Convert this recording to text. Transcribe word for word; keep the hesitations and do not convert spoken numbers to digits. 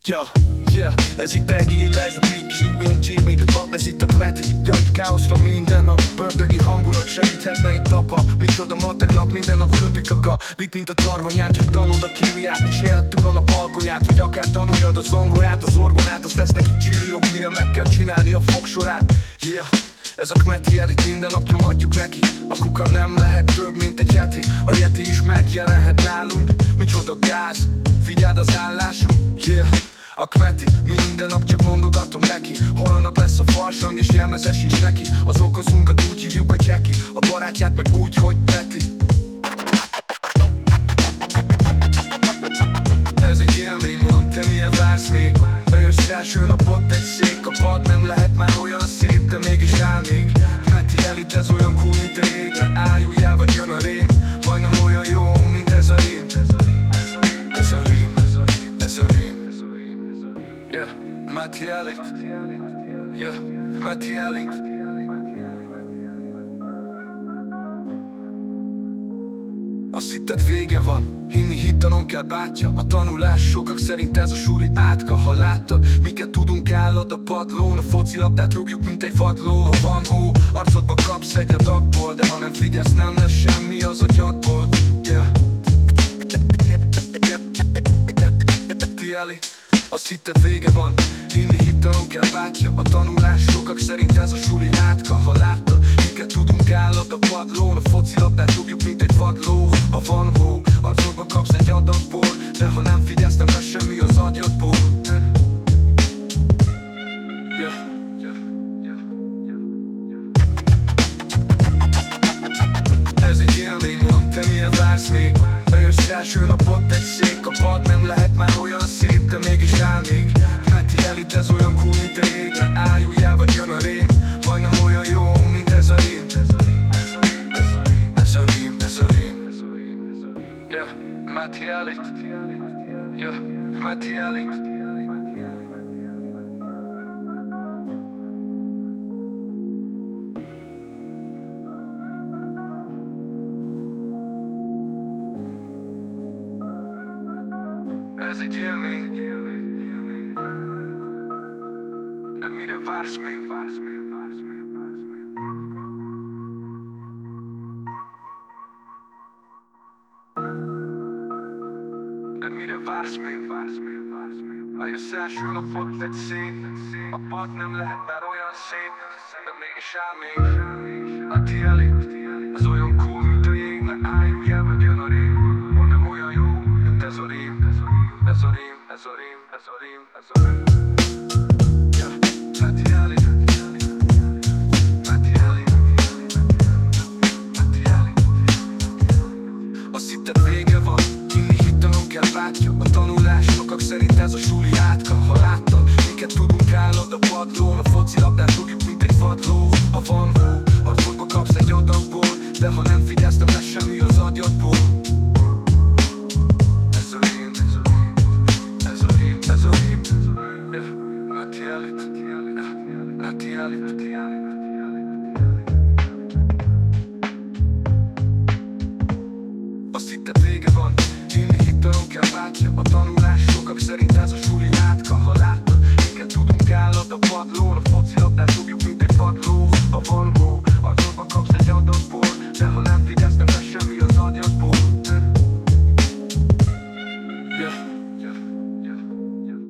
Yeah, yeah, ez itt egész, ez a Big Wing G-Made ez itt a Peti. Jaj, káoszra minden nap, bördögi hangulat segíthetne itt apa. Micsoda ma tegnap, minden nap köpik a ga. Mit mint a tarvanyát, csak tanuld a kémiát. És élettől a balkonyát, vagy akár tanuljad a zongorát, az orgonát. Azt lesz neki csillók, mire meg kell csinálni a fogsorát. Yeah, ez a Kmeti elit, minden nap nyomatjuk neki. A kuka nem lehet több, mint egy yeti. A yeti is megjelenhet nálunk. Micsoda gáz, figyeld az állásunk. Yeah, a Kmeti, minden nap csak mondogatom neki. Holnap lesz a farsang és jelmezes is neki. Az okozunkat úgy hívjuk, hogy Jacki, a barátját meg úgy, hogy Peti. Ez egy élmény, mond, te milyen vársz még? Bejössz első napot egy szék, a pad nem lehet már olyan szép, de mégis áll még. Kmeti elit, ez olyan cool, mint a rég. Álljújjál vagy jön a rém, majdnem olyan jó, mint ez a rém. Ez a rém, ez a rém. Yeah, Kmeti elit. Yeah, Kmeti elit. Azt hitted vége van, hinni hittanon kell bátya. A tanulás sokak szerint ez a suli átka. Ha láttad, miket tudunk állad a padlón. A focilabdát rúgjuk, mint egy fadló. Ha van hó, arcodba kapsz egy adagból. De ha nem figyelsz, nem lesz semmi az agyadból. Yeah. Azt hitted vége van, hinni hittanon kell bátya. A tanulás sokak szerint ez a suli átka. Ha láttad, miket tudunk állad a padlón. A focilabdát rúgjuk, mint egy fadló. Ha van hó, arcodba kapsz egy adagból. De ha nem figyelsz, nem lesz semmi az agyadból. Yeah. Ez egy élmény, mond, te milyen vársz még? Bejössz első napot egy szék, a pad nem lehet már olyan szép, de mégis áll még. Kmeti elit, ez olyan cool, mint a rég. Álljújjál vagy jön a rém, majdnem olyan jó, mint ez a rém. Ez a rém, ez a rém. Yeah, Kmeti elit. Yeah, Kmeti elit. Ez egy élmény. De mire vársz még? De mire vársz még? Ha jössz első napot egy szép, a pad nem lehet már olyan szép, de mégis áll még. Kmeti elit, ez olyan cool, mint a jég. Ne álljújjál, vagy jön a rém, mond nem olyan jó, mint ez a rém. Ez a rém, ez a rém, ez a rém, ez a rém. Yeah, Kmeti elit. Kmeti elit. Kmeti elit. Azt hitted vége van, hinni hittanon kell bátya. A tanulás sokak szerint ez a suli átka. Ha láttad, miket tudunk állad a padlón. A focilabdát rúgjuk, mint egy fadló. Ha van hó, arcodba kapsz egy adagból. De ha nem figyelsz, nem lesz semmi az agyadból. Azt hitted vége van, hinni hittanon kell bátya. A tanulás sokak szerint ez a suli átka. Ha láttad, miket tudunk állad a padlón.